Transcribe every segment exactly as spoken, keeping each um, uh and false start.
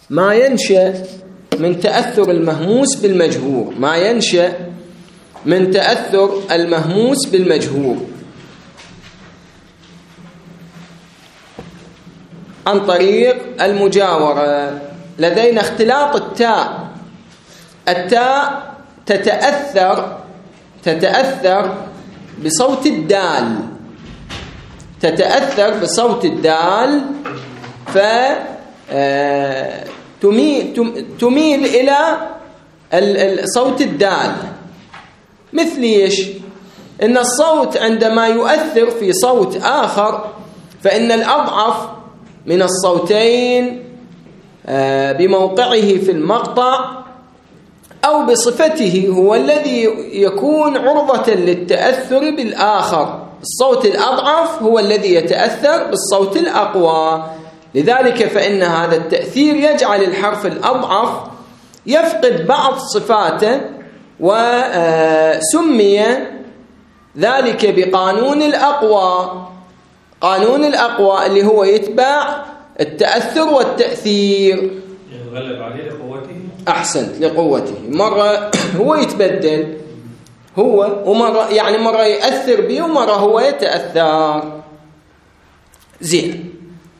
ما ينشأ من تأثر المهموس بالمجهور ما ينشأ من تأثر المهموس بالمجهور عن طريق المجاورة. لدينا اختلاط التاء. التاء تتأثر تتأثر بصوت الدال تتأثر بصوت الدال فتميل إلى صوت الدال. مثل إيش؟ إن الصوت عندما يؤثر في صوت آخر فإن الأضعف من الصوتين بموقعه في المقطع أو بصفته هو الذي يكون عرضة للتأثر بالآخر. الصوت الأضعف هو الذي يتأثر بالصوت الأقوى. لذلك فإن هذا التأثير يجعل الحرف الأضعف يفقد بعض صفاته، وسمي ذلك بقانون الأقوى. قانون الأقوى اللي هو يتبع التأثر والتأثير. يتغلب عليه لقوته. أحسنت، لقوته. مرة هو يتبدل هو ومرة يعني مرة يأثر به ومرة هو يتأثر. زين.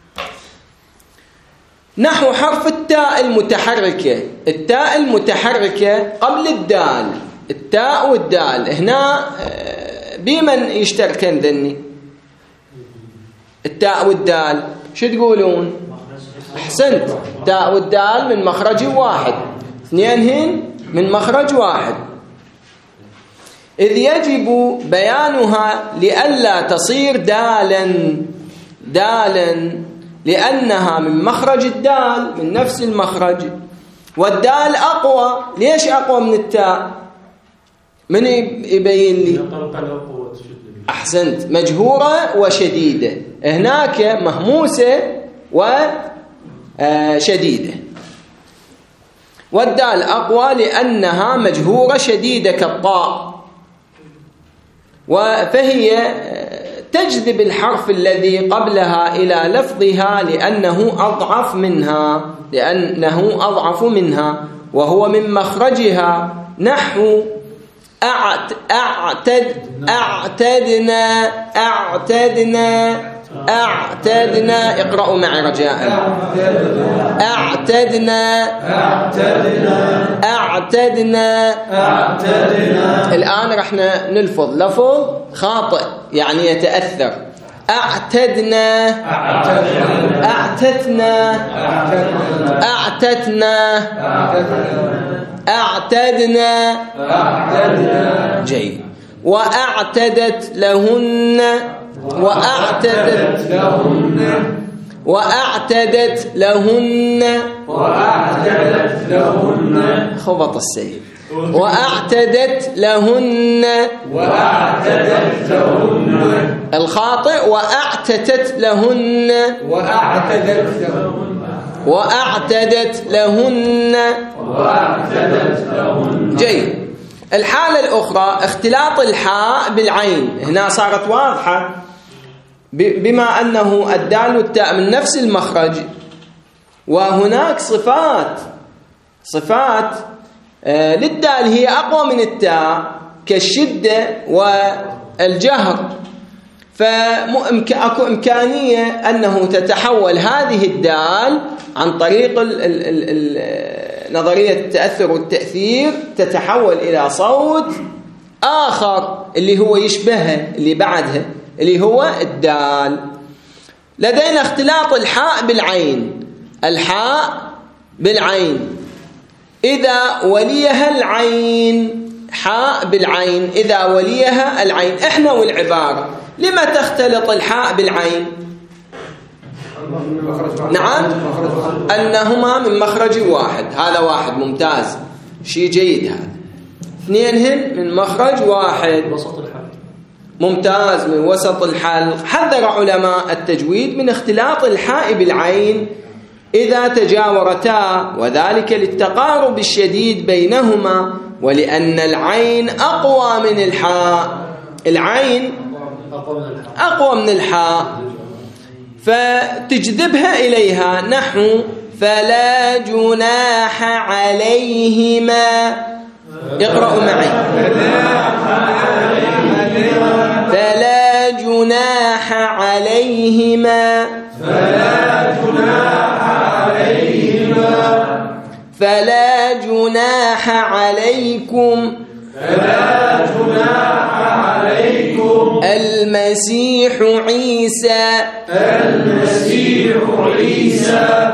نحو حرف التاء المتحركة. التاء المتحركة قبل الدال. التاء والدال هنا بمن يشتركن ذني؟ التاء والدال شو تقولون؟ أحسنت. التاء والدال من مخرج واحد، اثنينهن من مخرج واحد، إذ يجب بيانها لئلا تصير دالا دالا لأنها من مخرج الدال، من نفس المخرج. والدال أقوى. ليش أقوى من التاء؟ من يبين لي؟ أحسنت. مجهورة وشديدة. هناك مهموسة وشديدة. والدال أقوى لأنها مجهورة شديدة كالطاء، فهي تجذب الحرف الذي قبلها إلى لفظها لأنه أضعف منها لأنه أضعف منها وهو من مخرجها. نحو أعت أعتد أعتدنا أعتدنا أعتدنا. اقرأوا معي رجاء. أعتدنا أعتدنا أعتدنا أعتدنا. الآن رح نلفظ لفظ خاطئ يعني يتأثر. أعتدنا أعتدنا أعتدنا أعتدنا أعتدنا. جيد. وأعتدت لهن وأعتدت لهن وأعتدت لهن وأعتدت لهن. خبط السيد. وأعتدت لهن وأعتدت لهن. الخاطئ وأعتدت لهن وأعتدت لهن وأعتدت لهن وأعتدت لهن. جيد. الحالة الأخرى اختلاط الحاء بالعين. هنا صارت واضحة بما أنه الدال والتاء من نفس المخرج، وهناك صفات صفات للدال هي أقوى من التاء كالشدة والجهر، فأكو إمكانية أنه تتحول هذه الدال عن طريق ال ال ال نظرية التأثر والتأثير تتحول إلى صوت آخر اللي هو يشبهه اللي بعدها اللي هو الدال. لدينا اختلاط الحاء بالعين. الحاء بالعين إذا وليها العين. حاء بالعين إذا وليها العين. إحنا والعبارة لما تختلط الحاء بالعين؟ نعم، أنهما من مخرج واحد. هذا واحد ممتاز، شيء جيد. هذا اثنينهن من مخرج واحد وسط الحلق. ممتاز، من وسط الحلق. حذر علماء التجويد من اختلاط الحاء بالعين إذا تجاورتا، وذلك للتقارب الشديد بينهما ولأن العين أقوى من الحاء. العين أقوى من الحاء فتجذبها إليها. نحو فلا جناح عليهما. اقرأوا معي. فلا جناح عليهما. فلا جناح عليهما. فلا جناح عليكم. فلا جناح عليكم. المسيح عيسى. المسيح عيسى.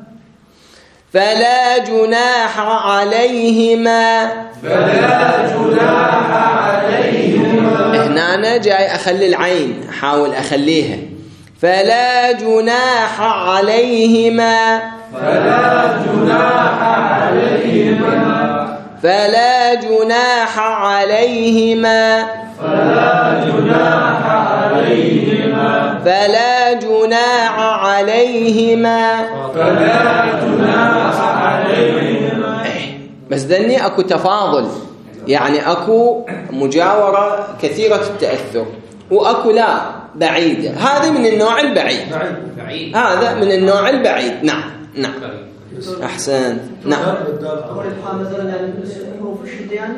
فلا جناح عليهما. فلا جناح عليهما. هنا أنا جاي أخلي العين، أحاول أخليها. فلا جناح عليهما. فلا جناح عليهما. فلا جناح عليهما. فلا جناح عليهما. فلا جناح عليهما. فلا جناح عليهما. بس ذني أكو تفاضل، يعني أكو مجاورة كثيرة التأثر، وأكو لا بعيدة. هذا من النوع البعيد. بعيد. هذا من النوع البعيد. نعم نعم أحسن. نعم. الحاء مثلا يعني حروف الشدة يعني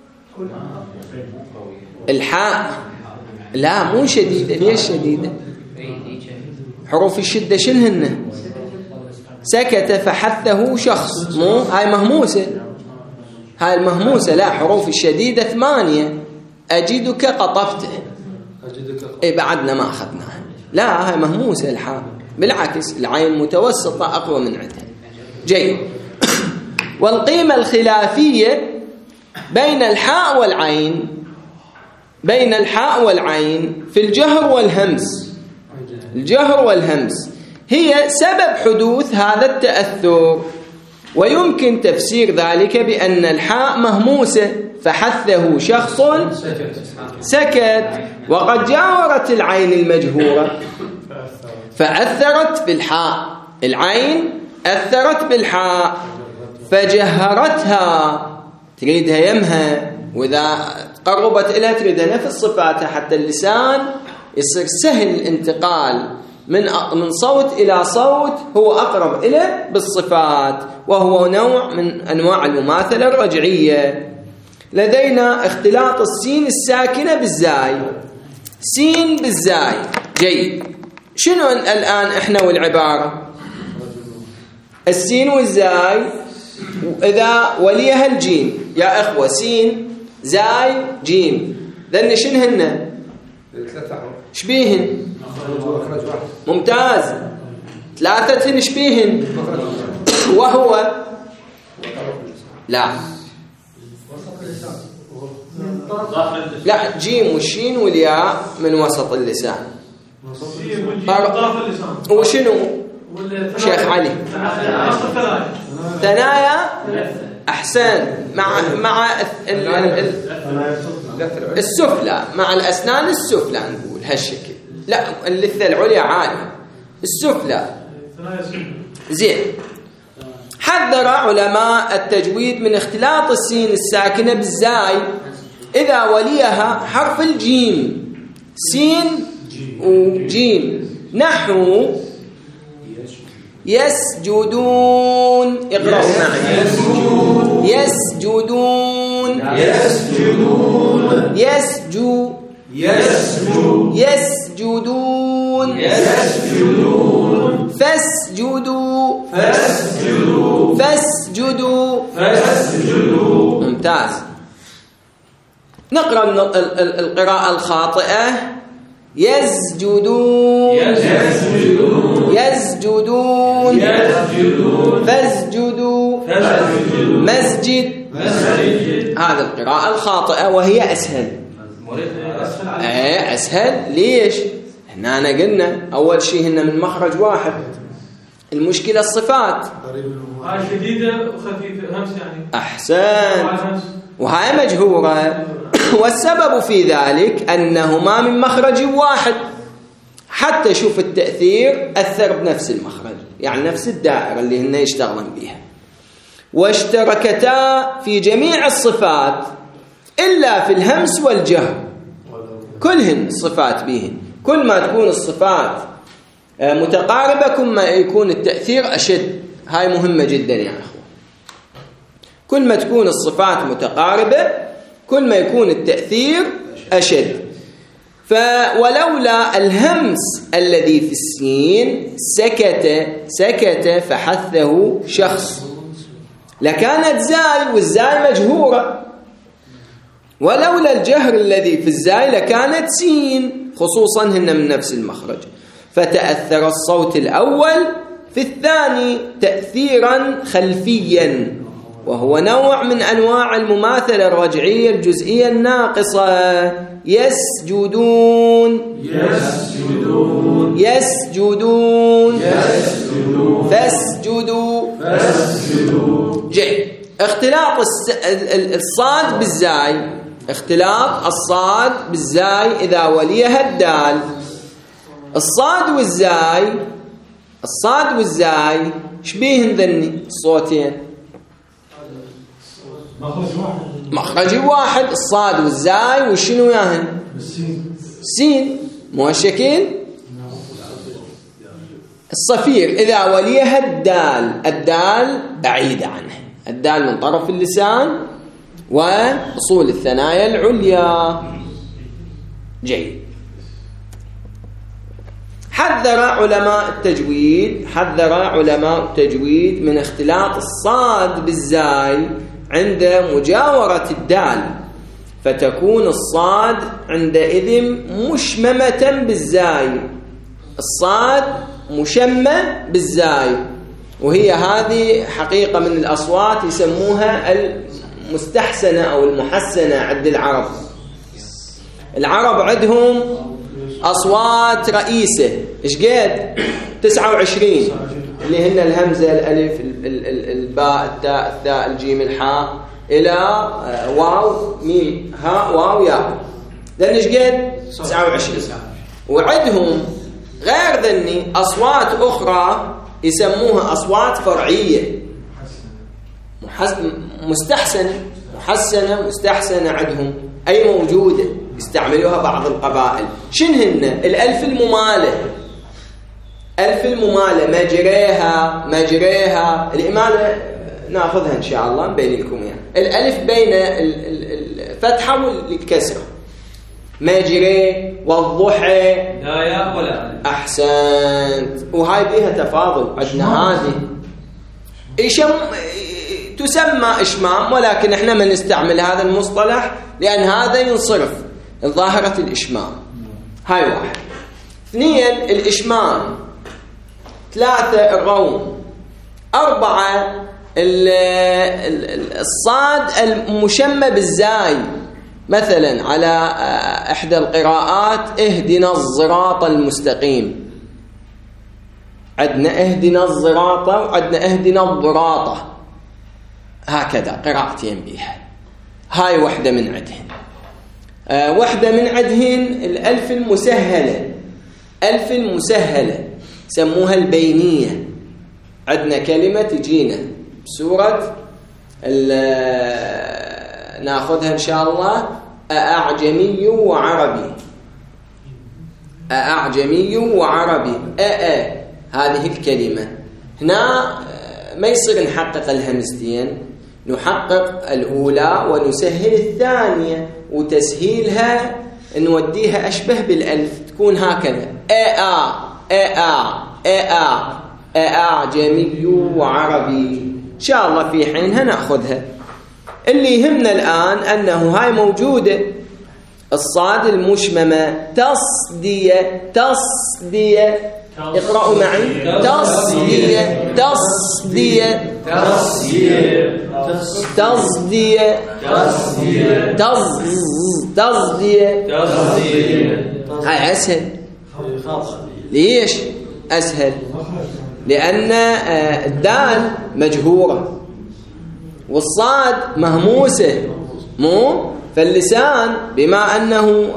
الحاء لا مو شديدة. ليش شديدة؟ حروف الشدة شنهن؟ سكت فحثه شخص، مو هاي مهموسة. هاي المهموسة. لا، حروف الشديدة ثمانية. أجدك قطفته. إيه بعدنا ما أخذناها. لا هاي مهموسة الحاء، بالعكس العين متوسطة أقوى من عندها. جيد. والقيمة الخلافية بين الحاء والعين، بين الحاء والعين في الجهر والهمس. الجهر والهمس هي سبب حدوث هذا التأثر، ويمكن تفسير ذلك بأن الحاء مهموسة فحثه شخص سكت، وقد جاورت العين المجهورة فأثرت بالحاء. العين أثرت بالحاء فجهرتها، تريدها يمها، وإذا قربت إليها تريدها نفس صفاتها، حتى اللسان يصير سهل الانتقال من من صوت إلى صوت هو أقرب إليه بالصفات، وهو نوع من أنواع المماثلة الرجعية. لدينا اختلاط السين الساكنة بالزاي. سين بالزاي. جيد. شنو الآن إحنا والعبارة؟ السين والزاي إذا وليها الجيم يا إخوة، سين زاي جيم، ذن شنهن؟ شبيهن؟ ممتاز. ثلاثة شبيهن، وهو لا لا جيم والشين والياء من وسط اللسان. وشنو شيخ علي؟ ثنايا. أحسن. مع مع السفلى، مع الأسنان السفلى نقول هالشكل. لا اللثة العليا عالية، السفلى. زين. حذر علماء التجويد من اختلاط السين الساكنة بالزاي إذا وليها حرف الجيم، سين وجيم، نحو يسجدون. اقرأوا معي. يسجدون. يسجدون. يسجو. يسجو. يسجدون. يسجدون. فاسجدوا. فاسجدوا. فاسجدوا. فاسجدوا. ممتاز. نقرأ القراءة الخاطئة. يسجدون. يسجدون. يسجدون. يسجدون. فاسجدوا. فاسجدوا. مسجد. مسجد. هذا القراءة الخاطئة وهي أسهل. ايه أسهل. ليش؟ هنا أنا قلنا أول شيء هنا من مخرج واحد. المشكلة الصفات. هاي شديدة وخفيفة همس يعني. أحسن. وهاي مجهورة. والسبب في ذلك أنهما من مخرج واحد، حتى شوف التأثير أثر بنفس المخرج، يعني نفس الدائرة اللي هن يشتغلون بها، واشتركتا في جميع الصفات إلا في الهمس والجهر. كلهن صفات بهن. كل ما تكون الصفات متقاربة كل ما يكون التأثير أشد. هاي مهمة جدا يا أخوة. كل ما تكون الصفات متقاربة كل ما يكون التأثير أشد. فولولا الهمس الذي في السين سكت سكت فحثه شخص لكانت زاي، والزاي مجهورة. ولولا الجهر الذي في الزاي لكانت سين، خصوصا هن من نفس المخرج. فتأثر الصوت الأول في الثاني تأثيرا خلفيا، وهو نوع من أنواع المماثلة الرجعية الجزئية الناقصة. يسجدون يسجدون يسجدون يسجدون فاسجدوا فاسجدوا. جيد. اختلاط الصاد بالزاي، اختلاط الصاد بالزاي إذا وليها الدال. الصاد والزاي الصاد والزاي شبيهن ذني الصوتين؟ مخرج واحد. الصاد والزاي وشنو ياهن؟ سين موشكين. الصفير إذا وليها الدال، الدال بعيدة عنه، الدال من طرف اللسان وأصول الثنايا العليا. جيد. حذر علماء التجويد حذر علماء التجويد من اختلاط الصاد بالزاي عند مجاورة الدال، فتكون الصاد عندئذ مشممة بالزاي. الصاد مشمة بالزاي، وهي هذه حقيقة من الأصوات يسموها المستحسنة أو المحسنة عند العرب. العرب عندهم أصوات رئيسة، إيش قد؟ تسعة وعشرين، اللي هن الهمزة، الألف، الباء، التاء، الثاء، الجيم، الحاء، إلى واو، ميم، هاء، واو، ياء. لأن إيش قد؟ تسعة وعشرين. وعندهم غير ذني أصوات أخرى يسموها أصوات فرعية، مستحسنة محسنة مستحسنة. عندهم أي موجودة يستعملوها بعض القبائل. شنهن؟ الألف الممالة، ألف الممالة، مجريها مجريها. الإمالة نأخذها إن شاء الله بين لكم يعني. الألف بين الفتحة والكسرة، مجري والضحى. لا يا ولا أحسنت. وهاي بيها تفاضل. عندنا هذه إشم تسمى إشمام، ولكن إحنا ما نستعمل هذا المصطلح لأن هذا ينصرف ظاهرة الإشمام. هاي واحد. اثنين الإشمام. ثلاثة الروم. أربعة الصاد المشمة بالزاي. مثلا على إحدى القراءات اهدنا الصراط المستقيم، عندنا اهدنا الصراط وعندنا اهدنا الضراطة، هكذا قراءتين بيها. هاي وحدة من عدهن. آه وحدة من عدهن الألف المسهلة. ألف المسهلة سموها البينية. عندنا كلمة تجينا بسورة ناخذها إن شاء الله. أعجمي وعربي، أعجمي وعربي، أأ هذه الكلمة. هنا ما يصير نحقق الهمزتين، نحقق الأولى ونسهل الثانية، وتسهيلها نوديها أشبه بالألف، تكون هكذا أأ أأ أأ أعجمي وعربي. إن شاء الله في حينها نأخذها. اللي يهمنا الآن أنه هاي موجودة. الصاد المشممة تصدية تصدية. اقرأوا معي. تصدية تصدية تصدية تصدية تصدية تصدية. هاي أسهل. ليش أسهل؟ لأن الدال مجهورة والصاد مهموسة، مو فاللسان بما أنه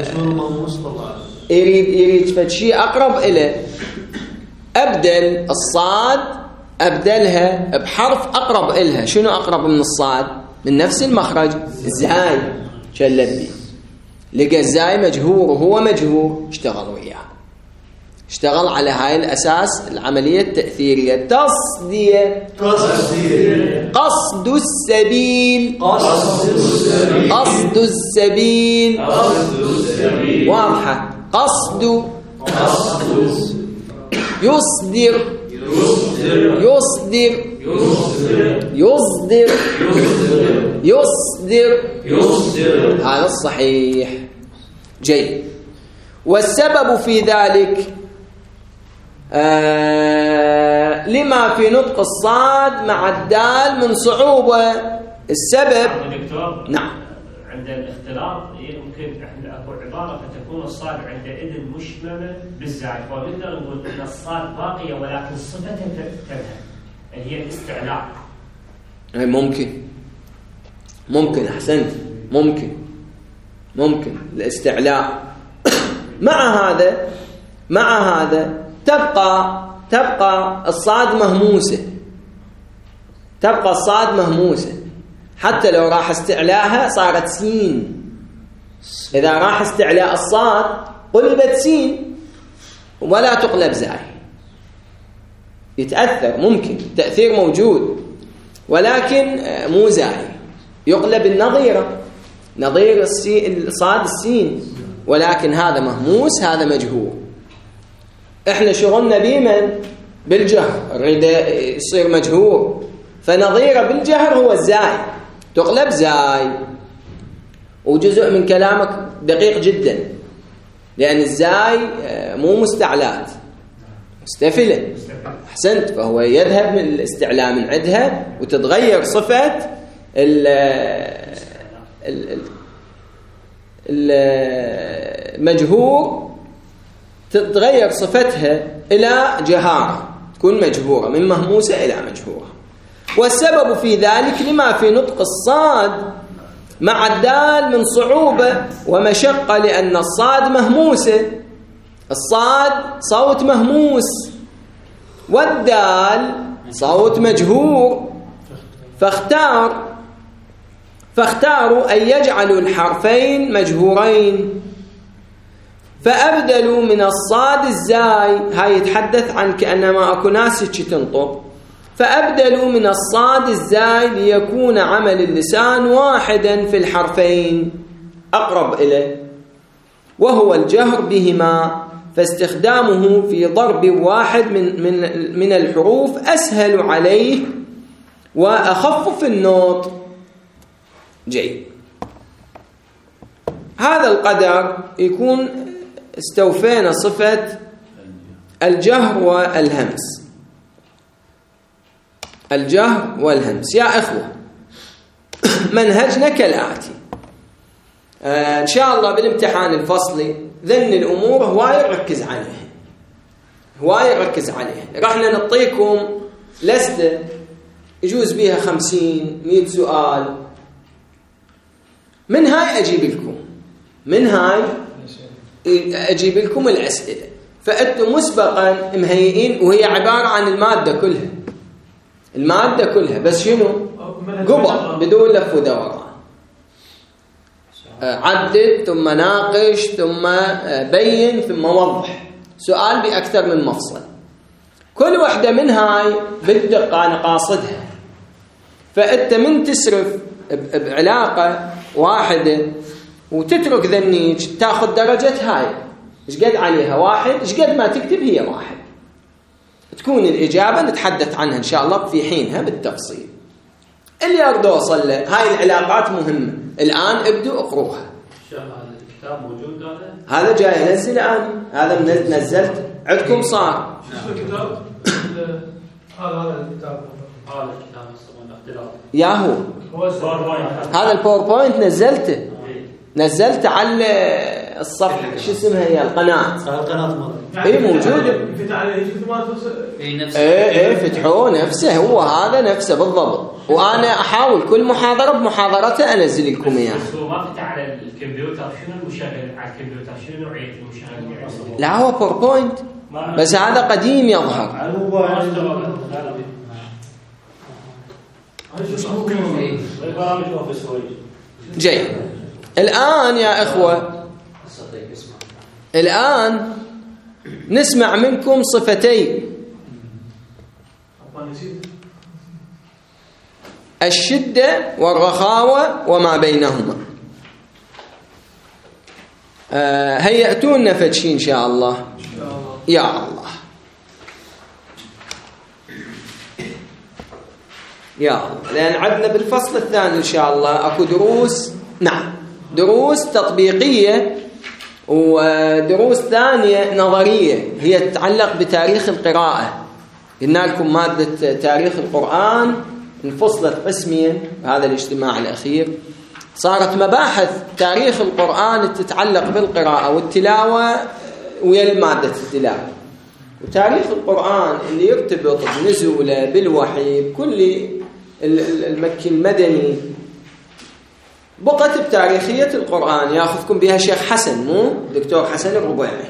يريد يريد فشي أقرب إليه، أبدل الصاد أبدلها بحرف أقرب إلها. شنو أقرب من الصاد؟ من نفس المخرج، الزاي. شلت بي لقى الزاي مجهور وهو مجهور، اشتغل وياه. اشتغل على هاي الأساس العملية التأثيرية. تصدية تصدية قصد السبيل قصد السبيل قصد السبيل قصد السبيل واضحة. قصد قصد يصدر يصدر يصدر يصدر يصدر يصدر يصدر يصدر هذا الصحيح. جيد. والسبب في ذلك آه لما في نطق الصاد مع الدال من صعوبة. السبب دكتور نعم عند الاختلاط يمكن احنا اكو عباره فتكون الصاد عندئذ مشممه بالزاي، فنقدر نقول ان الصاد باقيه ولكن صفتها تذهب اللي هي الاستعلاء. ممكن ممكن أحسنت ممكن ممكن الاستعلاء. مع هذا مع هذا تبقى تبقى الصاد مهموسة تبقى الصاد مهموسة حتى لو راح استعلاها صارت سين. إذا راح استعلاء الصاد قلبت سين ولا تقلب زاي. يتأثر ممكن التأثير موجود ولكن مو زاي. يقلب النظيرة نظير الصاد السين ولكن هذا مهموس هذا مجهور. احنا شغلنا بيمن بالجهر نريد يصير مجهور فنظيره بالجهر هو الزاي تقلب زاي. وجزء من كلامك دقيق جدا لأن الزاي مو مستعلات مستفلة. أحسنت. فهو يذهب من الاستعلاء من عندها وتتغير صفة المجهور تتغير صفتها إلى جهارة تكون مجهورة من مهموسة إلى مجهورة. والسبب في ذلك لما في نطق الصاد مع الدال من صعوبة ومشقة لأن الصاد مهموسة. الصاد صوت مهموس والدال صوت مجهور. فاختار فاختاروا أن يجعلوا الحرفين مجهورين فأبدلوا من الصاد الزاي. هاي يتحدث عن كأنما أكو ناس تنطق. فأبدلوا من الصاد الزاي ليكون عمل اللسان واحدا في الحرفين أقرب إليه وهو الجهر بهما. فاستخدامه في ضرب واحد من, من, من الحروف أسهل عليه وأخف في النطق. جيد. هذا القدر يكون استوفينا صفة الجهر والهمس. الجهر والهمس يا إخوة منهجنا كالآتي. آه إن شاء الله بالامتحان الفصلي ذن الأمور هواي ركز عليها هواي ركز عليها. راح نعطيكم لستة يجوز بيها خمسين مئة سؤال. من هاي أجيب لكم من هاي أجيب لكم الأسئلة. فأنتم مسبقا مهيئين وهي عبارة عن المادة كلها المادة كلها بس شنو قبل بدون لف ودوران. عدد ثم ناقش ثم بين ثم وضح سؤال بأكثر من مفصل. كل واحدة من هاي بالدقة أنا قاصدها. فأنت من تسرف بعلاقة واحدة وتترك ذنيج تاخذ درجة هاي إيش قد عليها واحد إيش قد ما تكتب هي واحد تكون الإجابة نتحدث عنها إن شاء الله في حينها بالتفصيل. اللي أريد أوصل له هاي العلاقات مهمة. الآن ابدوا اقروها. هذا الكتاب موجود هذا؟ هذا جاي نزل الآن هذا من نزلت عندكم صار. شو الكتاب؟ هذا هذا الكتاب هذا الكتاب الاختلاط ياهو هذا الباوربوينت نزلته نزلته على الصفحة شو اسمها هي القناة القناة اي موجودة. ايه ايه فتحوه نفسه هو هذا نفسه بالضبط. وانا احاول كل محاضرة بمحاضرته انزل لكم اياها. بس هو ما فتح على الكمبيوتر. شنو المشغل على الكمبيوتر؟ شنو نوعية المشغل؟ لا هو باوربوينت بس هذا قديم يظهر. جيد. الآن يا إخوة الآن نسمع منكم صفتين الشدة والرخاوة وما بينهما. آه هيأتونا فتشي إن شاء الله. يا الله يا الله، لأن عندنا بالفصل الثاني إن شاء الله أكو دروس، نعم دروس تطبيقية ودروس ثانية نظرية هي تتعلق بتاريخ القراءة. قلنا لكم مادة تاريخ القرآن انفصلت قسميا بهذا الاجتماع الأخير، صارت مباحث تاريخ القرآن تتعلق بالقراءة والتلاوة ويا مادة التلاوة، وتاريخ القرآن اللي يرتبط بنزوله بالوحي بكل المكي المدني بقت بتاريخية القرآن يأخذكم بها شيخ حسن، مو دكتور حسن الربيعي.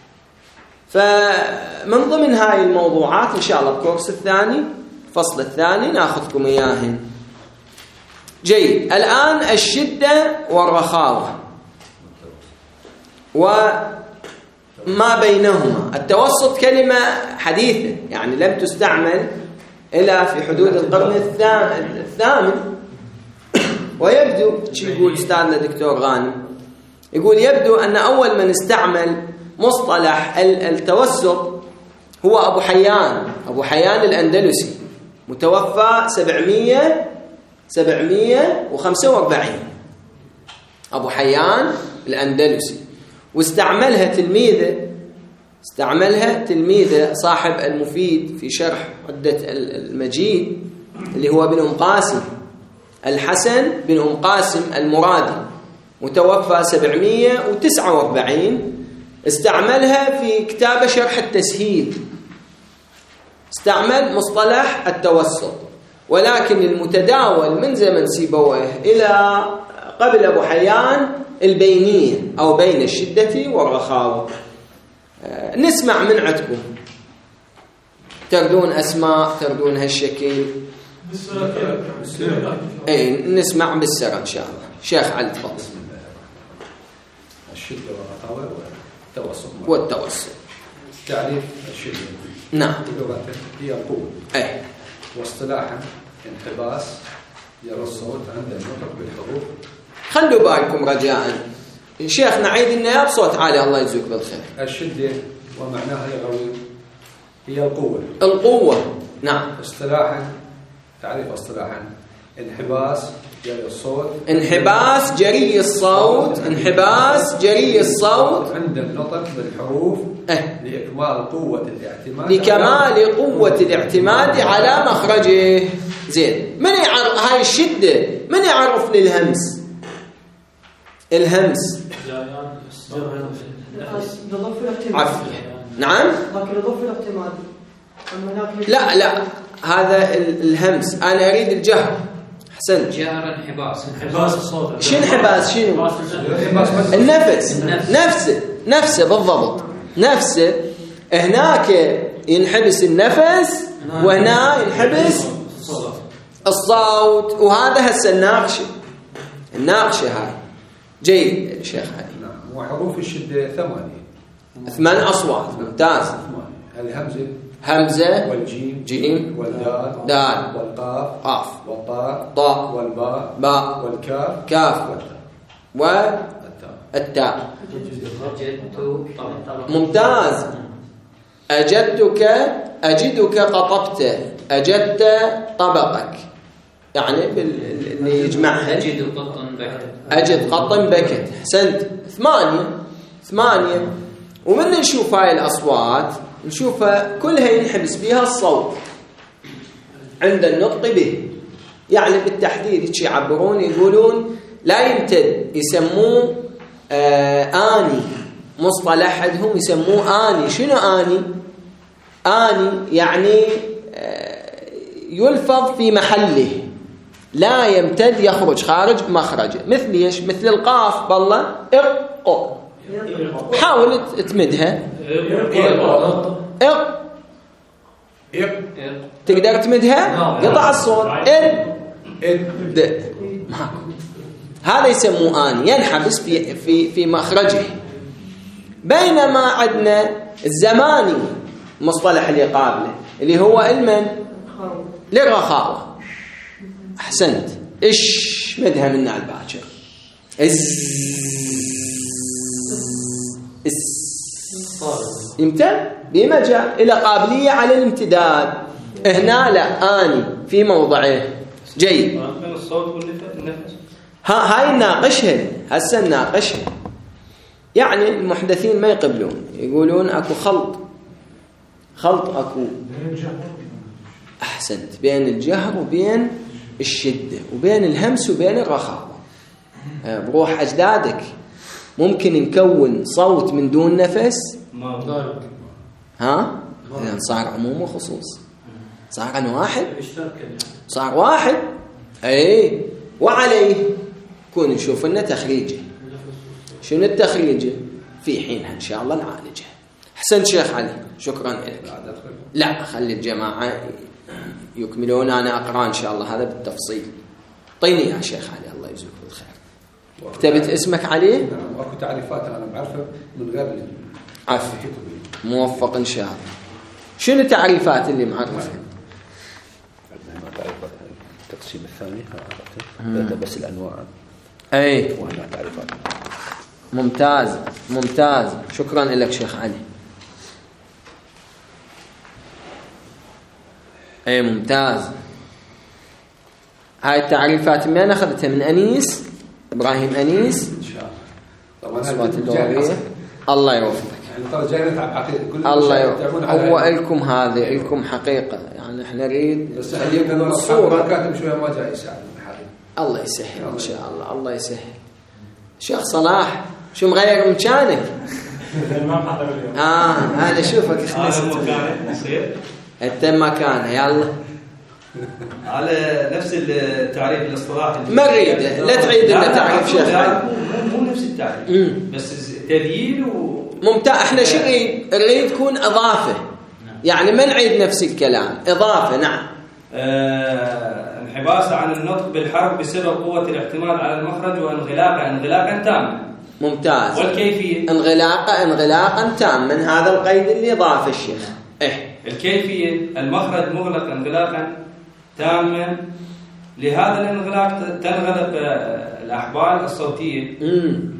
فمن ضمن هاي الموضوعات إن شاء الله الكورس الثاني الفصل الثاني نأخذكم إياهن. جيد، الآن الشدة والرخاوة وما بينهما. التوسط كلمة حديثة يعني لم تستعمل إلا في حدود القرن الثامن، ويبدو شي يقول أستاذنا دكتور غانم، يقول يبدو أن أول من استعمل مصطلح التوسط هو أبو حيان أبو حيان الأندلسي، متوفى سبعمية وخمسة وأربعين. أبو حيان الأندلسي، واستعملها تلميذه استعملها تلميذه صاحب المفيد في شرح عدة المجيد اللي هو بن أم قاسم، الحسن بن أم قاسم المرادي، متوفى سبعمية وتسعة وأربعين. استعملها في كتاب شرح التسهيل، استعمل مصطلح التوسط، ولكن المتداول من زمن سيبويه إلى قبل أبو حيان البينية أو بين الشدة والرخاوة. نسمع من عندكم، تردون أسماء، تردون هالشكل. اي نسمع بالسرعة إن شاء الله. شيخ علي تفضل. الشدة والرخاوة والتوسط. والتوسط تعريف الشدة نعم لغة هي القوة، اي واصطلاحا انحباس يرى الصوت عند النطق بالحروف. خلوا بالكم رجاء شيخ نعيد لنا بصوت عالي الله يجزيك بالخير. الشدة ومعناها اللغوي هي القوة. القوة نعم. اصطلاحا تعريف اصطلاحا انحباس جري الصوت انحباس جري الصوت انحباس جري الصوت عند النطق بالحروف اه. لإكمال قوة الاعتماد لكمال قوة الاعتماد على مخرجه. زين، من يعرف هاي الشدة؟ من يعرف لي الهمس؟ الهمس عفية نعم. لا لا هذا الهمس، أنا أريد الجهر. حسن جهر انحباس انحباس الصوت. شنو انحباس؟ شنو النفس؟ نفسه نفسه بالضبط نفسه. هناك ينحبس النفس وهنا ينحبس الصوت، وهذا هسه الناقشة الناقشة هاي. جيد شيخ علي. نعم. وحروف الشدة ثمانية ثمان أصوات ممتاز. الهمزة همزة والجيم جيم والدال دال والقاف قاف والطاء طاء والباء باء والكاف كاف والتاء. والتاء. ممتاز. أجدتك أجدك قطبت أجدت طبقك، يعني اللي يجمعها أجد قط بكت أجد قط بكت. حسنت. ثمانية ثمانية. ومن نشوف هاي الأصوات نشوفها كلها ينحبس بها الصوت عند النطق به، يعني بالتحديد يعبرون يقولون لا يمتد، يسموه آه آني. مصطلح عندهم يسموه آني. شنو آني؟ آني يعني آه يلفظ في محله، لا يمتد، يخرج خارج مخرجه. مثل ايش؟ مثل القاف بالله اق. حاول تمدها اق. تقدر تمدها؟ قطع الصوت ال د. هذا يسموه آني، ينحبس في في في مخرجه. بينما عندنا الزماني مصطلح اللي قابله اللي هو المن للرخاوة. أحسنت. إيش مدها منا على الباكر. إز إز يمتد بمجا إلى قابلية على الامتداد. هنا لا آني في موضعه. جيد. من الصوت والنفس. ها هاي نناقشها هسه نناقشها. يعني المحدثين ما يقبلون، يقولون اكو خلط خلط اكو احسنت بين الجهر وبين الشده وبين الهمس وبين الرخاوه. بروح اجدادك ممكن نكون صوت من دون نفس؟ ها اذا صار عموم وخصوص، صار عن واحد، صار واحد. اي وعليه كون نشوف لنا تخريجه. شنو التخريجه؟ في حينها ان شاء الله نعالجها. احسنت شيخ علي، شكرا لك. لا خلي الجماعه يكملون، انا اقرا ان شاء الله هذا بالتفصيل. طيني يا شيخ علي الله يجزيك بالخير. كتبت اسمك عليه؟ نعم. واكو تعريفات انا بعرفها من غير عفوا. موفق ان شاء الله. شنو التعريفات اللي معرفها؟ التقسيم الثاني هذا بس الانواع. اي وهنا تعريفات. ممتاز ممتاز، شكرا لك شيخ علي. اي ممتاز. هاي التعريفات من اخذتها؟ من انيس ابراهيم انيس ان شاء الله. طبعا الصفات اللغويه. الله يوفقك. يعني ترى جاي نتعب عقيده كل الله يوفقك. هو لكم هذه لكم حقيقه، يعني احنا نريد بس خلينا الصوره كاتب شويه ما جاي يساعد. الله يسهل ان شاء الله. الله يسهل. شيخ صلاح شو مغير مكانك؟ اه انا اشوفك خلصت انت مكانه. يلا على نفس التعريف الاصطلاحي ما نريد لا تعيد لنا تعريف شيخ. مو مو نفس التعريف بس تذييل و ممتاز. احنا شو نريد؟ نريد تكون اضافه، يعني ما نعيد نفس الكلام، اضافه. نعم. آه، انحباس عن النطق بالحرف بسبب قوة الاعتماد على المخرج وانغلاقا انغلاقا تاما. ممتاز. والكيفية انغلاقا انغلاقا تاما، هذا القيد اللي ضاف الشيخ. ايه الكيفية المخرج مغلق انغلاقا تاما، لهذا الانغلاق تنغلق الأحبال الصوتية امم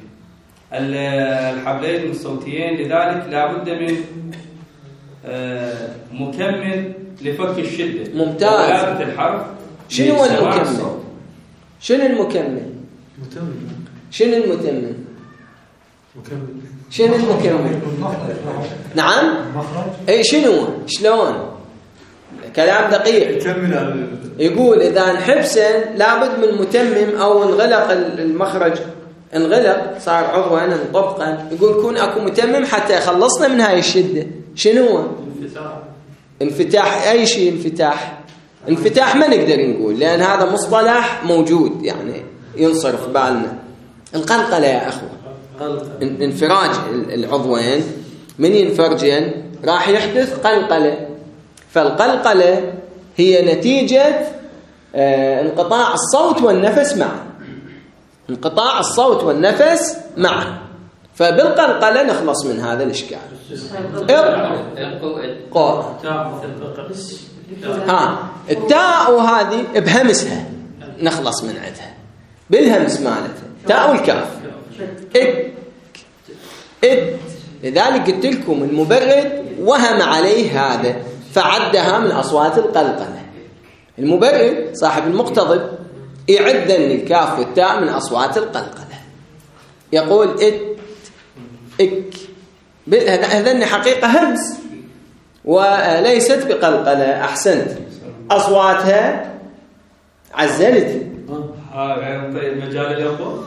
الحبلين الصوتيين، لذلك لا بد من آه، مكمل لفك الشدة. ممتاز. وولادة الحرف. شنو هو المكمل؟ شنو المكمل؟ متمم. شنو المتمم؟ مكمل. شنو المكمل؟ نعم؟ اي شنو؟ شلون؟ كلام دقيق. يكمل. يقول اذا انحبسن لابد من متمم او انغلق المخرج، انغلق صار عضوا انطبقا، يقول كون اكو متمم حتى يخلصنا من هاي الشده. شنو هو؟ انفتاح. انفتاح. اي شيء انفتاح؟ انفتاح ما نقدر نقول لان هذا مصطلح موجود يعني ينصرف بالنا. القلقله يا اخوه، انفراج العضوين من ينفرجن راح يحدث قلقله، فالقلقله هي نتيجه آه انقطاع الصوت والنفس معا. انقطاع الصوت والنفس معا، فبالقلقله نخلص من هذا الاشكال. قو ها التاء وهذه بهمسها نخلص من عندها بالهمس مالتها، تاء والكاف. إك إد. لذلك قلت لكم المبرد وهم عليه هذا فعدها من أصوات القلقلة. المبرد صاحب المقتضب يعد الكاف والتاء من أصوات القلقلة، يقول إد إك. هذا حقيقة همس وليست بقلقلة. أحسنت. أصواتها عزلت مجال الأخوة.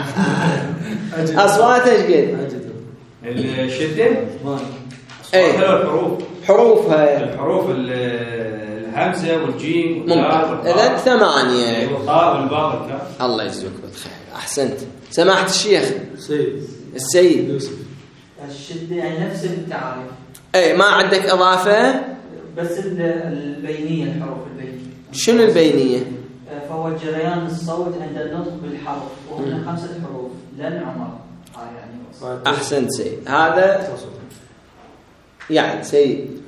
أصواتها ايش قد؟ الشدة. أي الحروف. حروفها الحروف الهمزة والجيم والتاء. إذا ثمانية. والطاء والباء والكاف. الله يجزيك بالخير. أحسنت. سماحة الشيخ سيد السيد يوسف. الشدة يعني نفس التعريف. أي ما عندك إضافة؟ بس البينية، الحروف البينية. شنو البينية؟ فهو جريان الصوت عند النطق بالحرف، وهنا خمسة حروف لن عمر. آه يعني أحسنت سيد. هذا يعني سيد.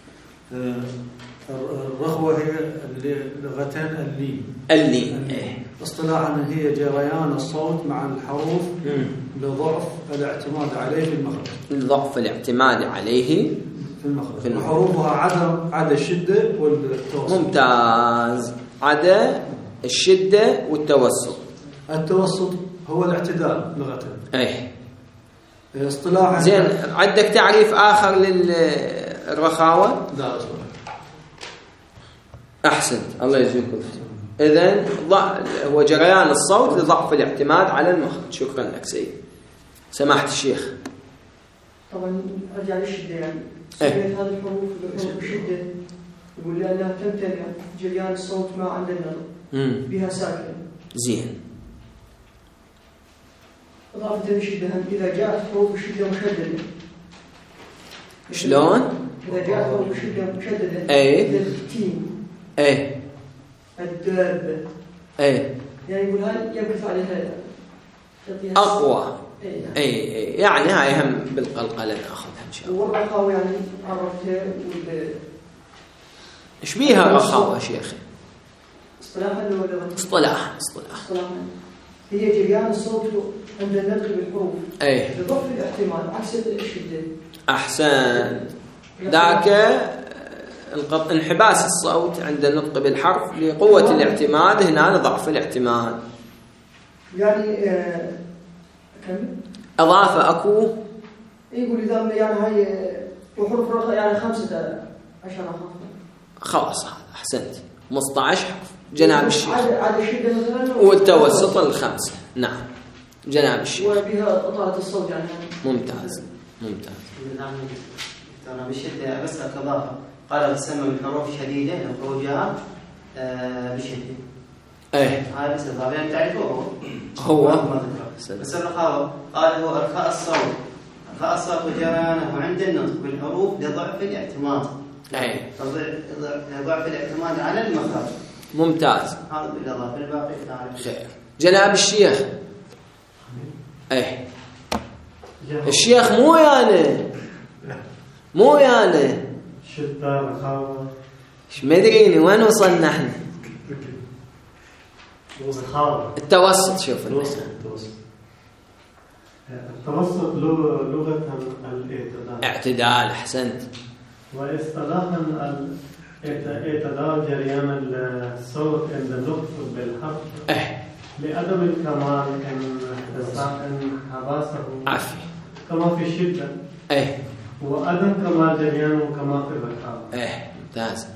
الرخوة هي لغتين اللين. اللين إيه. اصطلاحا هي جريان الصوت مع الحروف لضعف الاعتماد عليه في المخرج. لضعف الاعتماد عليه في المخرج. وحروفها عدا عدا الشدة والتوسط. ممتاز. عدا الشدة والتوسط. التوسط هو الاعتدال لغتين. ايه. اصطلاحا زين، عندك تعريف آخر للرخاوة؟ لا. أحسنت، الله يجزيكم. إذن هو جريان الصوت لضعف الاعتماد على المخرج. شكرا لك سيد. سماحة الشيخ. طبعا أرجع للشدة، يعني إيه؟ سميت هذه الحروف بحروف الشدة، يقول لأنها تمتنع جريان الصوت ما عند النطق بها ساكنة. زين. إضافة للشدة، إذا جاءت حروف الشدة مشددة. شلون؟ إذا جاءت حروف الشدة مشددة. إيه؟ مثل التين. إيه؟ الدابة. إيه؟ يعني يقول هاي يمكث عليها أقوى. إيه؟ إيه يعني هاي هم بالقلقلة نأخذها إن شاء الله. والرخاوة يعني عرفتها وال. إيش بيها رخاوة شيخي؟ اصطلاحا ولا اصطلاحا؟ اصطلاحا. اصطلاحا هي جريان الصوت عند النطق بالحروف. إيه. لضعف الاحتمال عكس الشدة. أحسن. ذاك انحباس الصوت عند النطق بالحرف لقوة الاعتماد، هنا لضعف الاعتماد. يعني آه كم؟ أضافة أكو. يقول إذا يعني هاي وحروف الرخاء يعني خمسة عشر حرف. خلاص هذا أحسنت. خمسة عشر حرف جناب الشيخ. على الشدة مثلا. والتوسط الخمسة. نعم جناب الشيخ. وبها إطالة الصوت يعني. ممتاز ممتاز. ترى بالشدة بس كإضافة قال تسمى بالحروف شديدة الخروجات آه بشدة. إيه. هذا بس إضافة يعني تعرفوه هو. هو بس الرخاوة قال هو إرخاء الصوت. إرخاء الصوت وجريانه عند النطق بالحروف لضعف الاعتماد. إيه. لضعف الاعتماد على المخرج. ممتاز. هذا بالإضافة الباقي تعرف. خير. جناب الشيخ. إيه. الشيخ مو يعني مو يعني شدة رخاوة. ايش مدريني وين وصلنا احنا؟ رخاوة. التوسط. شوف التوسط. التوسط لغة الاعتدال. اعتدال. احسنت. واصطلاحا اعتدال جريان الصوت عند النطق بالحرف. إيه. لعدم الكمال انحباسه. عافية. كما في الشدة. إيه. وعدم كمال جريانه كما في الرخاوة. إيه ممتاز.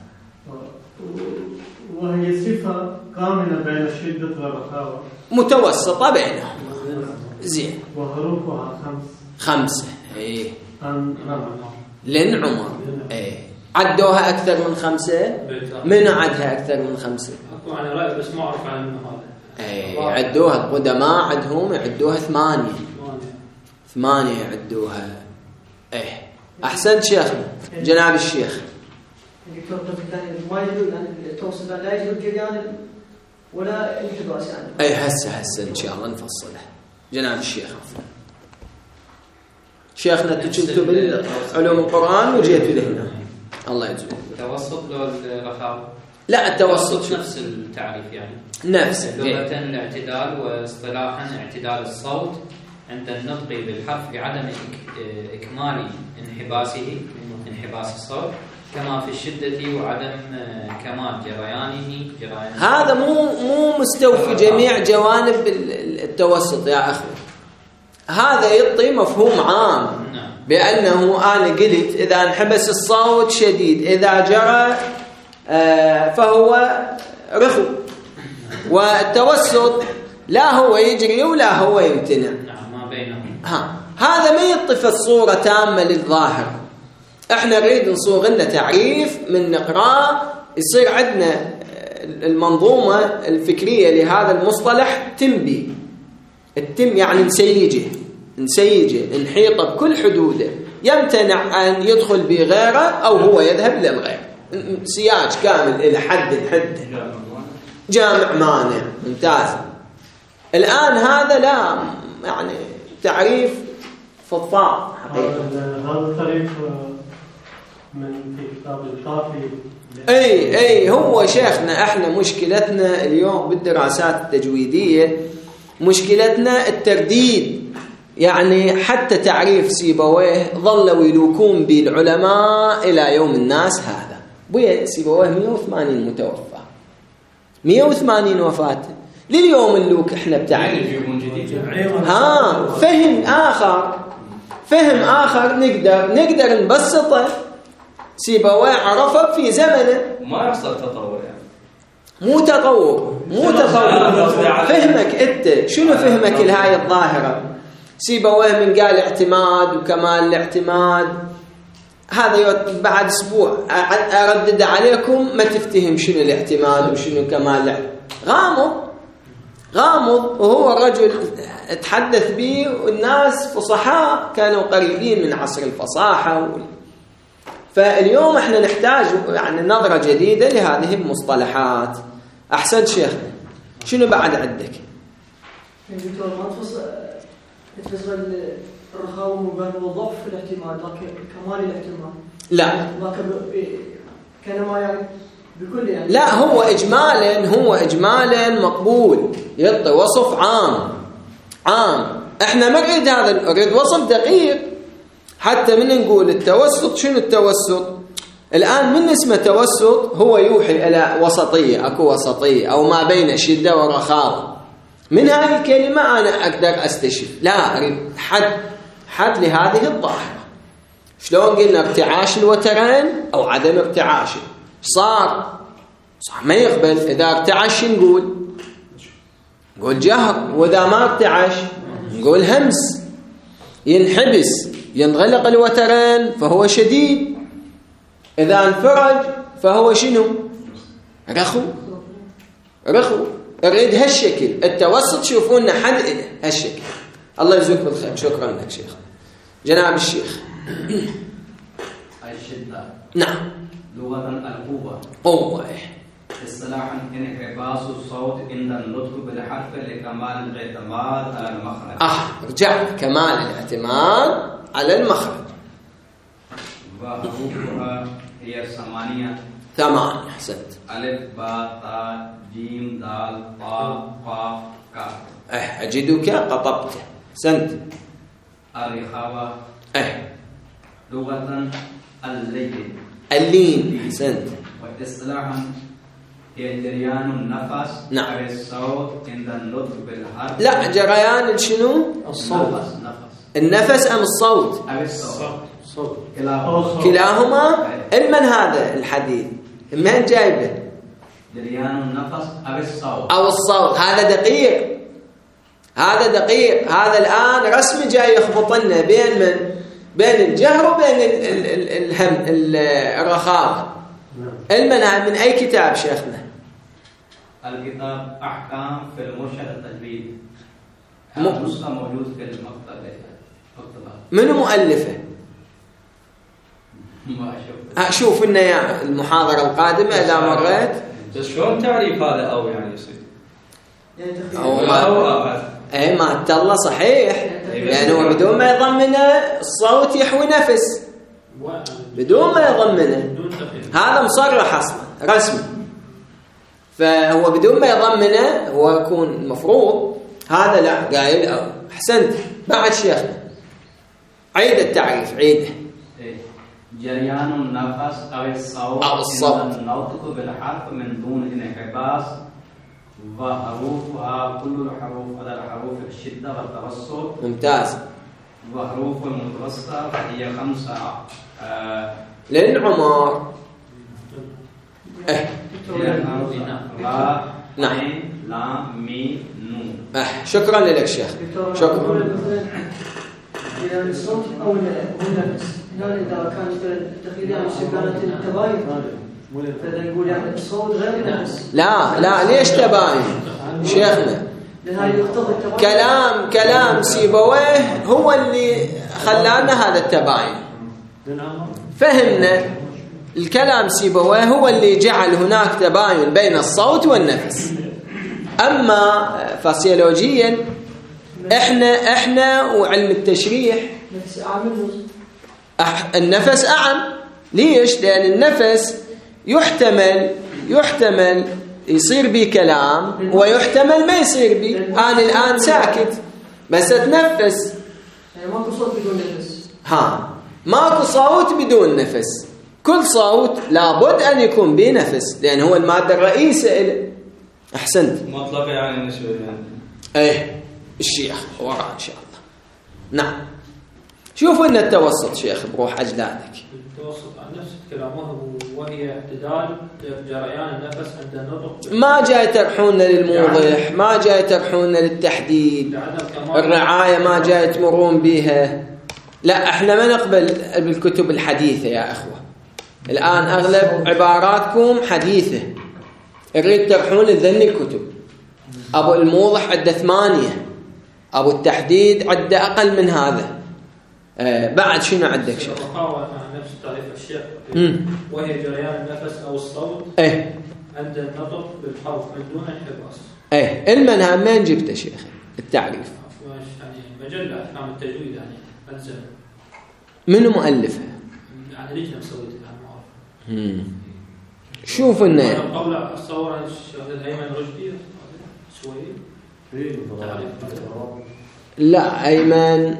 وهي صفة كاملة بين الشدة والرخاوة. متوسطة بينهم. زين. وحروفها خمس. خمسة. إيه. عن عمر. لن عمر. إيه. عدوها أكثر من خمسة. من عدها أكثر من خمسة؟ أكو عن رأي بس ما أعرف عن هذا. إيه. عدوها القدماء عدهم يعدوها ثمانية. ثمانية يعدوها. إيه. أحسنت شيخنا جناب الشيخ. الدكتور قلت الثاني ما يدل أن التوسط لا يجوز جريان ولا انحباس يعني. أي هسه هسه إن شاء الله نفصله. جناب الشيخ عفوا. شيخنا كنتوا بالعلوم القرآن وجيتوا لهنا. الله يجزيكم. التوسط لو الرخاوة؟ لا التوسط نفس التعريف يعني. نفس. لغة الاعتدال واصطلاحا اعتدال الصوت عند النطق بالحرف لعدم إكمال انحباسه انحباس الصوت كما في الشدة وعدم كمال جريانه جريانه. هذا مو مو مستوفي جميع جوانب التوسط يا أخي. هذا يعطي مفهوم عام بأنه أنا قلت إذا انحبس الصوت شديد، إذا جرى فهو رخو، والتوسط لا هو يجري ولا هو يمتنع. نعم ما بينهم. ها هذا ما يعطي الصورة تامة للظاهر. احنا نريد نصوغ لنا تعريف من نقرأ يصير عندنا المنظومة الفكرية لهذا المصطلح تنبي التم يعني نسيجه نسيجه نحيطه بكل حدوده، يمتنع أن يدخل بغيره أو هو يذهب للغير. سياج كامل إلى حد حد جامع مانع. ممتاز. الآن هذا لا يعني تعريف فضفاض حقيقة. هذا التعريف من في كتاب الكافي. اي اي هو شيخنا احنا مشكلتنا اليوم بالدراسات التجويديه مشكلتنا الترديد. يعني حتى تعريف سيبويه ظلوا يلوكون بالعلماء الى يوم الناس هذا. بويا سيبويه مئة وثمانين متوفى، مئة وثمانين وفاه، لليوم نلوك احنا بتعريف. ها فهم اخر فهم اخر نقدر نقدر نبسطه. سيبويه عرفه في زمنه، ما يحصل تطور يعني. مو تطور مو تطور فهمك انت شنو فهمك لهاي الظاهره؟ سيبويه من قال اعتماد وكمال الاعتماد، هذا بعد اسبوع اردد عليكم ما تفتهم شنو الاعتماد وشنو كمال الاعتماد. غامض غامض وهو رجل تحدث به والناس فصحاء كانوا قريبين من عصر الفصاحه وال... فاليوم احنا نحتاج يعني نظرة جديدة لهذه المصطلحات. أحسن شيخنا شنو بعد عندك؟ دكتور ما تفصل تفصل الرخاوة مبان وضعف الاعتماد لكن كمال الاعتماد لا لكن كانما يعني بكل يعني لا هو إجمالا هو إجمالا مقبول يعطي وصف عام عام. احنا ما نريد هذا نريد وصف دقيق. حتى من نقول التوسط شنو التوسط الآن من اسمه توسط هو يوحي إلى وسطية أكو وسطية أو ما بين شدة ورخاوة. من هذه الكلمة أنا أقدر أستشف لا أريد حد حد لهذه الظاهرة. شلون قلنا ارتعاش الوترين أو عدم ارتعاشه صار صح ما يقبل. إذا ارتعش نقول نقول جهر، وإذا ما ارتعش نقول همس. ينحبس ينغلق الوترين فهو شديد، إذا انفرج فهو شنو؟ رخو رخو. أريد هالشكل التوسط شوفونا حد إله هالشكل. الله يجزيك بالخير. شكرا لك شيخ. جناب الشيخ. الشدة نعم لغة القوة قوة. اصطلاحا انحباس الصوت عند النطق بالحرف لكمال الاعتماد على المخرج. آه رجع كمال الاعتماد على المخرج. وحروفها هي ثمانية ثمانية. أحسنت. ألف باء تاء جيم دال طاء قاف كاف. أه أجدك قطبت. أحسنت. الرخاوة أه لغة اللين اللين. أحسنت. واصطلاحا هي جريان النفس نعم. أو الصوت عند النطق بالحرف. لا جريان شنو؟ الصوت نفس نفس النفس أم الصوت؟ أو الصوت صوت كلاهما كلاهما. المن هذا الحديث من جايبه؟ جريان النفس أو الصوت أو الصوت. هذا دقيق هذا دقيق. هذا الآن رسمي جاي يخبطنا بين من بين الجهر وبين ال ال ال الهم الرخاوة. المن من أي كتاب شيخنا؟ الكتاب أحكام في المرشد التجويد. م... نسخة موجود في المكتبة. منو مؤلفه؟ ما أشوف. أشوف إنه يا المحاضرة القادمة إذا مريت. بس شلون تعريف هذا أو يعني يصير؟ أو ما إيه ما تلا صحيح لأنه بدون ما يضمنه الصوت يحوي نفس بدون ما يضمنه. هذا مصرح أصلا رسمي. فهو بدون ما يضمنه هو يكون المفروض هذا لا قايل أو. أحسنت. بعد شيخنا عيد التعريف عيده. جريان النفس أو الصوت أو الصوت عند النطق بالحرف من دون انحباس وحروفها كل الحروف على الحروف الشدة والتوسط. ممتاز. وحروف المتوسطة فهي خمسة. آه لأن عمر إيه را نعم عين لام ميم نون. أه شكرا لك شيخ. شكرا. يعني الصوت أو النفس هنا إذا كانت التخيل يعني كانت التباين فإذا نقول يعني الصوت غير النفس. لا لا ليش تباين شيخنا؟ كلام كلام سيبويه هو اللي خلانا هذا التباين. فهمنا الكلام سيبويه هو اللي جعل هناك تباين بين الصوت والنفس. أما فسيولوجيا احنا احنا وعلم التشريح النفس أعم ليش؟ لأن النفس يحتمل يحتمل يصير بي كلام ويحتمل ما يصير بي. أنا الآن ساكت بس أتنفس، يعني ماكو صوت بدون نفس. ها ماكو صوت بدون نفس. كل صوت لابد أن يكون به نفس لأن هو المادة الرئيسة إله. أحسنت. مطلق يعني نسبة يعني. إيه الشيخ وراء إن شاء الله. نعم شوفوا إن التوسط شيخ بروح أجدادك. التوسط عن نفس كلامه وهي اعتدال جريان النفس عند النطق. ما جاي ترحون للموضح، ما جاي ترحون للتحديد، الرعاية ما جاي تمرون بها. لا احنا ما نقبل بالكتب الحديثة يا أخوة. الآن أغلب عباراتكم حديثة، نريد ترحون لذني الكتب. أبو الموضح عدة ثمانية، أبو التحديد عدة أقل من هذا. آه بعد شنو عندك شيخ؟ نفس تعريف الشيخ وهي جريان النفس أو الصوت ايه عند النطق بالحرف من دون انحباس. ايه المنهج من جبته شيخ التعريف؟ يعني مجلة أحكام التجويد يعني أنزل. منو مؤلفها؟ يعني لجنة مسويتها يعني معروف. امم شوف انه قبل الصورة الشيخ الأيمن رشدي شوي. لا أيمن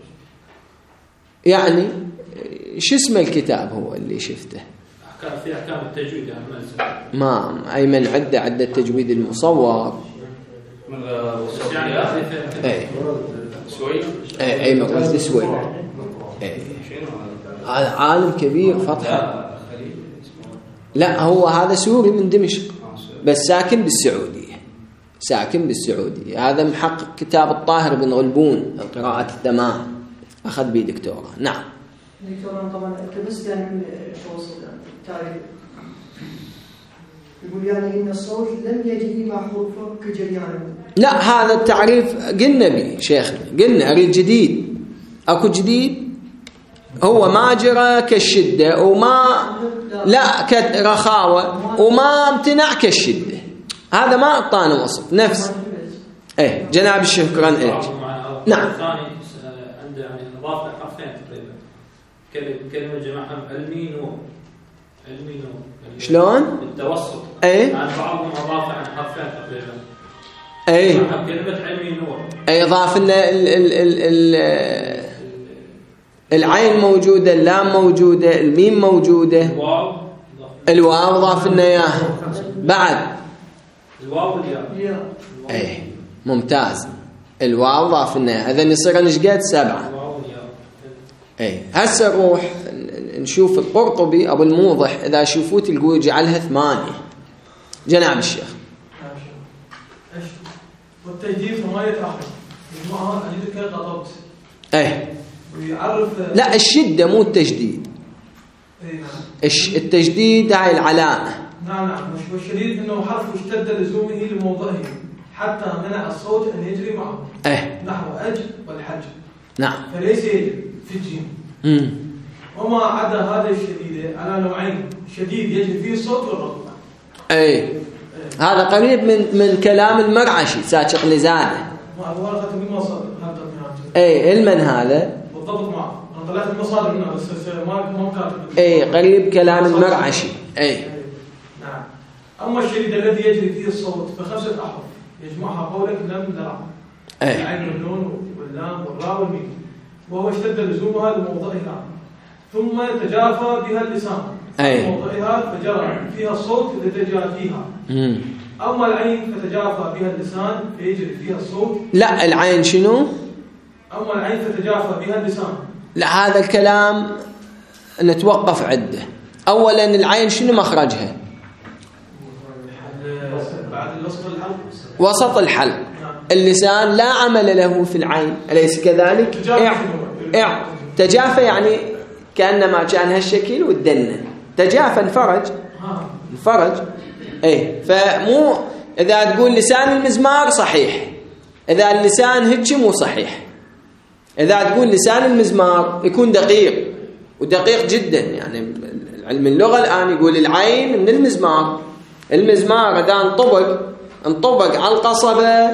يعني شو اسم الكتاب هو اللي شفته؟ في أحكام التجويد يعني ما أيمن عدة عدة التجويد المصور. يعني ايه سوي ايه أيمن رشدي سوي. ايه عالم كبير فتحة. لا هو هذا سوري من دمشق بس ساكن بالسعودية، ساكن بالسعودية. هذا محقق كتاب الطاهر بن غلبون القراءة الثمان، أخذ بي دكتوراه. نعم دكتوراه طبعا التبس يعني من التوسط التاريخ يقول يعني إن الصوت لم يجري مع حروفه كجريانه. لا هذا التعريف قلنا به شيخنا، قلنا أريد جديد. أكو جديد؟ هو ما جرى كالشدة وما لا كرخاوة وما امتنع كالشدة. هذا ما أعطانا وصف نفس. إيه جناب شكرا لك. نعم. الثاني عنده يعني إضافة حرفين تقريبا. كلمة جماعة علمي نور. علمي نور. شلون؟ التوسط. إيه. يعني بعضهم أضافة عن حرفين تقريبا. إيه. كلمة علمي نور. أي إضافة إن ال ال ال ال العين موجودة، اللام موجودة، الميم موجودة. الواو. الواو ضاف لنا إياها. بعد. الواو والياء. إيه ممتاز. الواو ضاف لنا إياها. إذا يصير نشقد سبعة. إيه هسه نروح نشوف القرطبي أبو الموضح إذا شوفوه تلقوه يجعلها ثمانية. جناب الشيخ. والتجديد ما يتأخر. ما أجدك قطبت. إيه. ويعرف. لا الشدة مو التجديد. إيه نعم. الش التجديد هاي العلامة. نعم نعم. والشديد إنه حرف اشتد لزومه لموضعه حتى منع الصوت أن يجري معه. إيه. نحو أج والحج. نعم. فليس يجري في الجيم. امم. وما عدا هذا الشديد على نوعين، شديد يجري فيه الصوت والرقم. اي هذا قريب من من كلام المرعشي ساكق لزانه. ما هو ورقه من مصادر هذا اي علما هذا بالضبط معه. انا طلعت المصادر منها بس ما ما كاتب. اي قريب كلام المرعشي. اي نعم. اما الشديد الذي يجري فيه الصوت فخمسه احرف يجمعها قولك لم درع. اي العين والنون واللام والراء والميم، وهو اشتد لزومها لموضعها ثم يتجافى بها اللسان. أي. موضعها فجرى فيها الصوت لتجافيها. امم. أما العين فتجافى بها اللسان فيجري فيها الصوت. لا العين شنو؟ أما العين فتجافى بها اللسان. لا هذا الكلام نتوقف عنده. أولا العين شنو مخرجها؟ بعد وسط الحلق. وسط الحلق. اللسان لا عمل له في العين أليس كذلك؟ إع إع تجافى يعني كأنما كان هالشكل والدنن تجافى انفرج انفرج. اي فمو اذا تقول لسان المزمار صحيح، اذا اللسان هيك مو صحيح. اذا تقول لسان المزمار يكون دقيق ودقيق جدا. يعني علم اللغة الآن يقول العين من المزمار. المزمار اذا انطبق انطبق على القصبة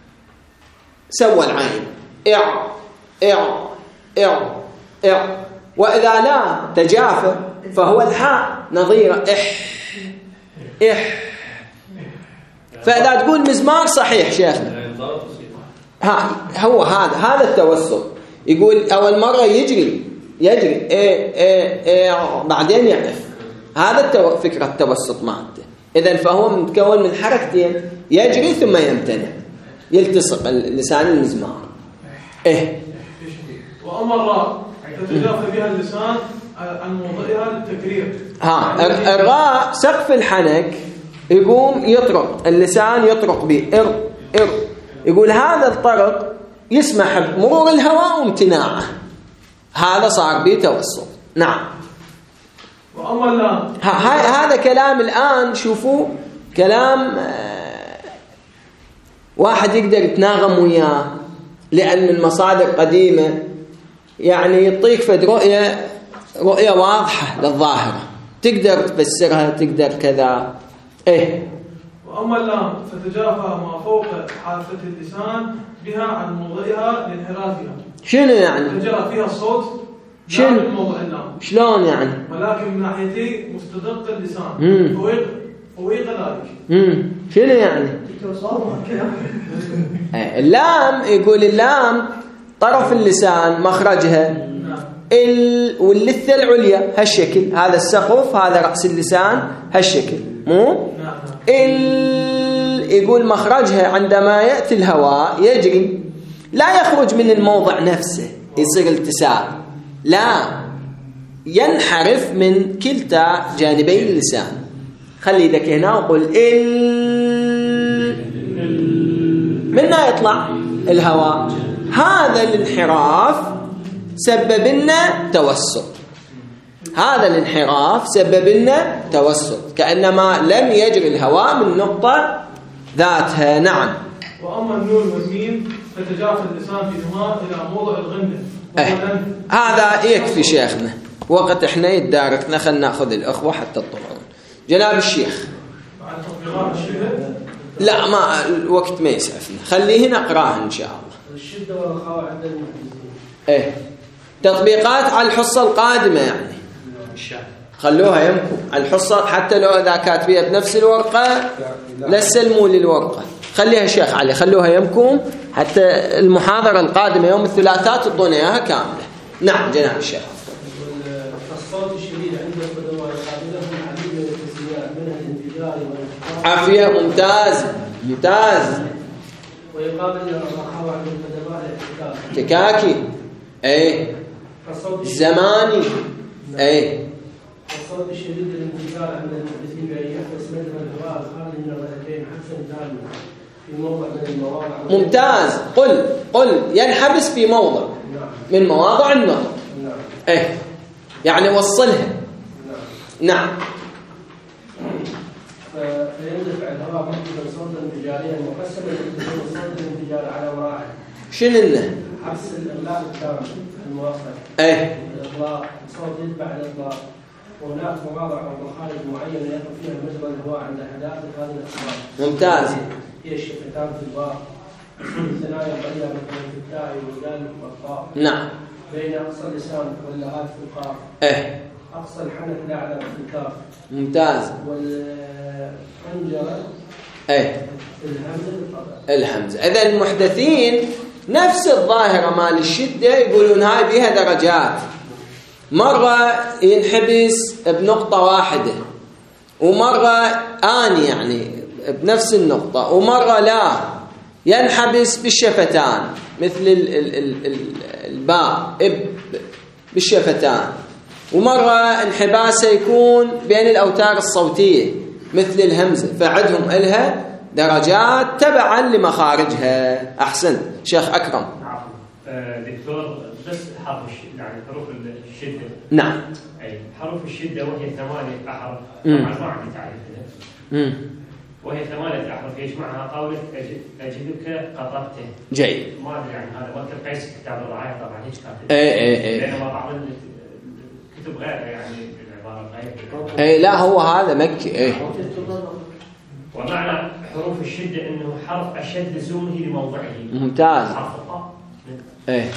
سوى العين إع إع إع إع وإذا لا تجافى فهو الحاء نظير إح إح. فإذا تقول مزمار صحيح شيخنا. ها هو هذا هذا التوسط. يقول أول مرة يجري يجري إيه إيه إيه بعدين يقف. هذا التو... فكرة التوسط مالته. إذن فهو متكون من حركتين، يجري ثم يمتنع، يلتصق اللسان المزمار. إيه. وأما الراء تتجافى بها اللسان عن موضعها للتكرير. ها الراء سقف الحنك يقوم يطرق اللسان، يطرق به إر إر. يقول هذا الطرق يسمح بمرور الهواء وامتناعه، هذا صار به توسط. نعم. وأما اللام هذا كلام الآن شوفوا كلام آه واحد يقدر يتناغم وياه، لأن من مصادر قديمة يعني يعطيك فد رؤية رؤية واضحة للظاهرة، تقدر تفسرها، تقدر كذا. إيه. وأما اللام فتجافى ما فوق حافة اللسان بها عن موضعها لانحرافها. شنو يعني؟ تجرى فيها الصوت شنو؟ موضع اللام. شلون يعني؟ ولكن من ناحيتي مستدق اللسان فوق فوق ذلك. امم شنو يعني؟ اللام يقول اللام طرف اللسان مخرجها ال واللثة العليا هالشكل، هذا السقف، هذا رأس اللسان هالشكل، مو؟ ال يقول مخرجها عندما يأتي الهواء يجري، لا يخرج من الموضع نفسه يصير التساب، لا ينحرف من كلتا جانبي اللسان. خلي يدك هنا وقل ال، منها يطلع الهواء. هذا الانحراف سبب لنا توسط، هذا الانحراف سبب لنا توسط، كأنما لم يجري الهواء من نقطة ذاتها. نعم. وأما النون والميم فتجافى اللسان فيهما إلى موضع الغنة. أه. هذا يكفي شيخنا، وقت احنا يتداركنا، خلنا ناخذ الأخوة حتى تطلعون. جناب الشيخ. لا ما الوقت ما يسعفنا، خليه نقراه إن شاء الله. الشدة والرخاوة عند المحدثين. إيه. تطبيقات على الحصة القادمة يعني. خلوها يمكم على الحصة، حتى لو إذا كاتبيها بنفس الورقة لا تسلموا لي الورقة، خليها شيخ علي، خلوها يمكم حتى المحاضرة القادمة يوم الثلاثاء تضون إياها كاملة. نعم جناب الشيخ. الصوت الشديد عند القدماء يقابلهم العديد من التسميات منها الانفجار والانفجار. عافية. ممتاز ممتاز. ويقابل الرخاوة عند القدماء الاحتكاك. تكاكي. ايه. زماني. ايه. الصوت الشديد الانفجار عند المحدثين بأن يحبس مجرى الهواء الخارج من الرئتين حبسا دائما في موضع من المواضع. ممتاز. قل قل ينحبس في موضع من مواضع النطق. نعم. ايه يعني وصلها. نعم. نعم. فيندفع الهواء مركبا صوتا انفجاريا مقسما يكون الصوت الانفجار على مراحل. شنو لنا؟ حبس الاغلاق التام المواصل. ايه. الاغلاق صوت يتبع الاغلاق، وهناك مواضع او مخارج معينه يقف فيها مجرى الهواء عند حداثه هذه الاصوات. ممتاز. هي الشفتان في الباء، الثنايا العليا مثلا في التاء والدال والطاء. نعم. بين اقصى اللسان واللغات في القاف. ايه. اقصى الحنك الاعلى في الكاف. ممتاز. والخنجره ايه الهمزه الهمزه. اذا المحدثين نفس الظاهره مال الشده يقولون هاي بها درجات، مره ينحبس بنقطه واحده، ومره اني يعني بنفس النقطه، ومره لا ينحبس بالشفتان مثل ال ال ال ال الباء اب بالشفتان، ومره انحباسه يكون بين الاوتار الصوتيه مثل الهمزه، فعدهم إلها درجات تبعا لمخارجها. احسن شيخ اكرم. نعم. دكتور بس حرف الشده يعني حروف الشده. نعم. اي حروف الشده وهي ثمانيه احرف، طبعا ما عندي تعريف لها. وهي ثمانيه احرف يجمعها قولك اجدك قطبته. جيد. ما ادري يعني هذا وقت قيس كتاب الرعايه طبعا هيك كاتب. اي اي اي. بينما بعض الكتب غيرها يعني بالعباره غير. اي لا هو هذا مكي. اي. ومعنى حروف الشده انه حرف اشد لزومه لموضعه. ممتاز. حرف الطاء. ايه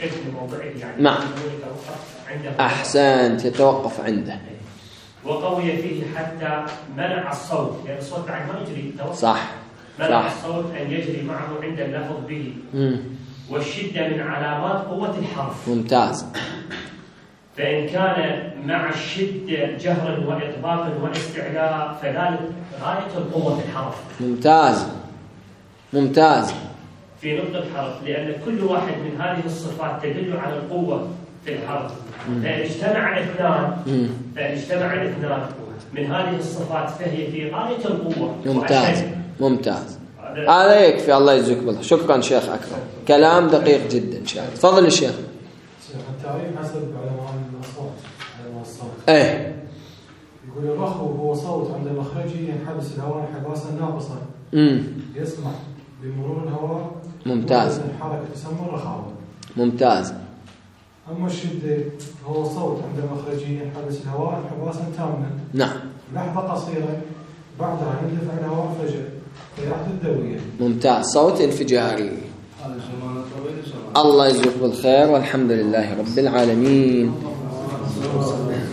الشد موضعه يعني نعم. يتوقف عنده. أحسنت، يتوقف عنده. وقوي فيه حتى منع الصوت، لأن الصوت بعد ما يجري توقف. صح منع صح. الصوت أن يجري معه عند اللفظ به. مم. والشدة من علامات قوة الحرف. ممتاز. فإن كان مع الشدة جهرا وإطباقا واستعلاء فذلك غاية القوة في الحرف. ممتاز ممتاز. في نطق الحرف، لأن كل واحد من هذه الصفات تدل على القوة في الحرف. فإن اجتمع اثنان فإن اجتمع الاثنان من هذه الصفات فهي في غاية القوة. ممتاز وأشد. ممتاز. هذا يكفي. الله يجزيك بالله. شكرا شيخ أكرم، كلام دقيق جدا. شاء الله. تفضل الشيخ. التعريف حسب علماء الأصوات، علماء الصوت. ايه. يقول الرخو هو صوت عند مخرجه ينحبس الهواء انحباسا ناقصا. امم يسمح بمرور الهواء. ممتاز. الحركة تسمى الرخاوة. ممتاز. أما الشدة هو صوت عند مخرجه ينحبس الهواء انحباسا تاما. نعم. لحظة قصيرة بعدها يندفع الهواء فجأة فيحدث دوية. ممتاز. صوت انفجاري. الله يجزيك بالخير، والحمد لله رب العالمين.